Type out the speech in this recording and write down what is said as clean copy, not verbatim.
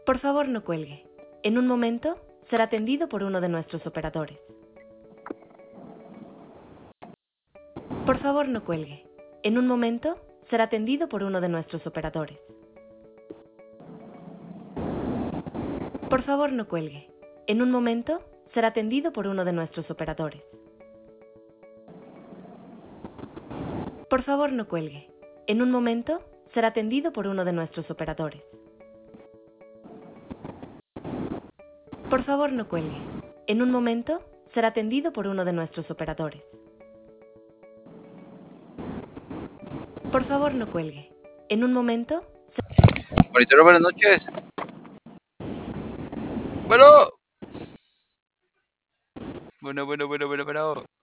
Por favor, no cuelgue. En un momento será atendido por uno de nuestros operadores. Por favor, no cuelgue. En un momento será atendido por uno de nuestros operadores. Por favor, no cuelgue. En un momento será atendido por uno de nuestros operadores. Por favor, no cuelgue. En un momento será atendido por uno de nuestros operadores. Por favor, no cuelgue. En un momento será atendido por uno de nuestros operadores. Por favor, no cuelgue. En un momento... Monitor, buenas noches. Bueno. Bueno.